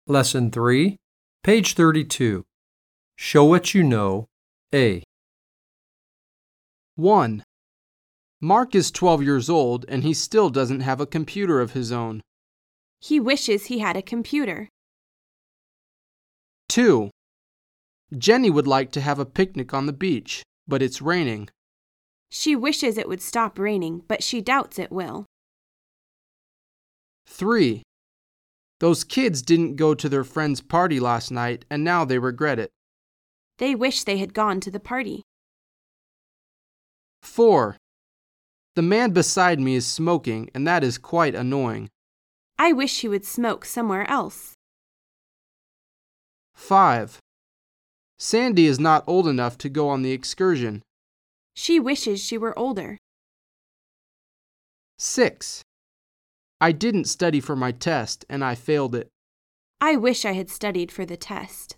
Lesson 3, page 32. Show what you know. A. 1. Mark is 12 years old and he still doesn't have a computer of his own. He wishes he had a computer. 2. Jenny would like to have a picnic on the beach, but it's raining. She wishes it would stop raining, but she doubts it will. 3. Those kids didn't go to their friend's party last night and now they regret it. They wish they had gone to the party. 4. The man beside me is smoking and that is quite annoying. I wish he would smoke somewhere else. 5. Sandy is not old enough to go on the excursion. She wishes she were older. 6. I didn't study for my test and I failed it. I wish I had studied for the test.